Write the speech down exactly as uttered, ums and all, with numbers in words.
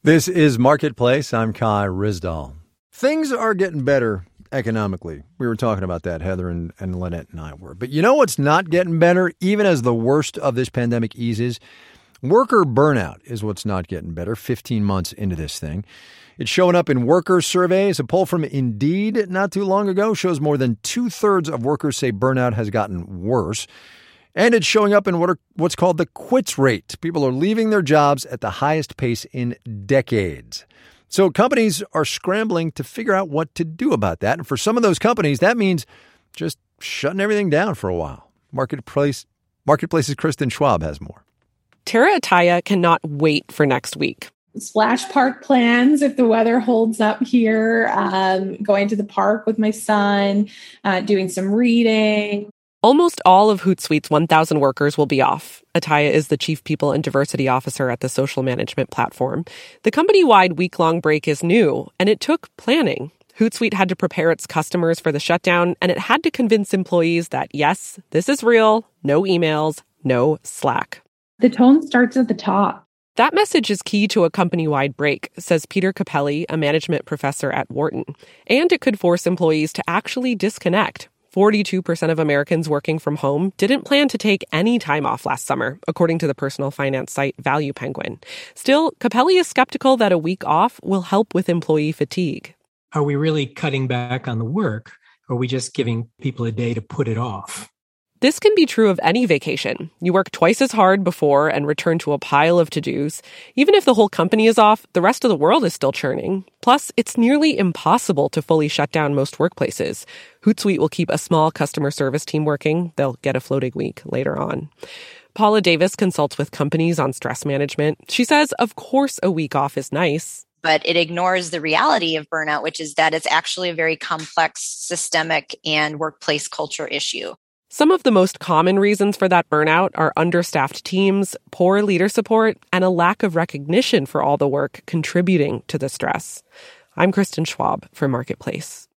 This is Marketplace. I'm Kai Ryssdal. Things are getting better economically. We were talking about that, Heather and, and Lynette and I were. But you know what's not getting better, even as the worst of this pandemic eases? Worker burnout is what's not getting better fifteen months into this thing. It's showing up in worker surveys. A poll from Indeed not too long ago shows more than two-thirds of workers say burnout has gotten worse. And it's showing up in what are, what's called the quits rate. People are leaving their jobs at the highest pace in decades. So companies are scrambling to figure out what to do about that. And for some of those companies, that means just shutting everything down for a while. Marketplace, Marketplace's Kristen Schwab has more. Tara Ataya cannot wait for next week. Splash park plans if the weather holds up here, um, going to the park with my son, uh, doing some reading. Almost all of Hootsuite's one thousand workers will be off. Ataya is the chief people and diversity officer at the social management platform. The company-wide week-long break is new, and it took planning. Hootsuite had to prepare its customers for the shutdown, and it had to convince employees that, yes, this is real, no emails, no Slack. The tone starts at the top. That message is key to a company-wide break, says Peter Capelli, a management professor at Wharton. And it could force employees to actually disconnect. forty-two percent of Americans working from home didn't plan to take any time off last summer, according to the personal finance site Value Penguin. Still, Capelli is skeptical that a week off will help with employee fatigue. Are we really cutting back on the work, or are we just giving people a day to put it off? This can be true of any vacation. You work twice as hard before and return to a pile of to-dos. Even if the whole company is off, the rest of the world is still churning. Plus, it's nearly impossible to fully shut down most workplaces. Hootsuite will keep a small customer service team working. They'll get a floating week later on. Paula Davis consults with companies on stress management. She says, of course, a week off is nice. But it ignores the reality of burnout, which is that it's actually a very complex, systemic, and workplace culture issue. Some of the most common reasons for that burnout are understaffed teams, poor leader support, and a lack of recognition for all the work contributing to the stress. I'm Kristen Schwab for Marketplace.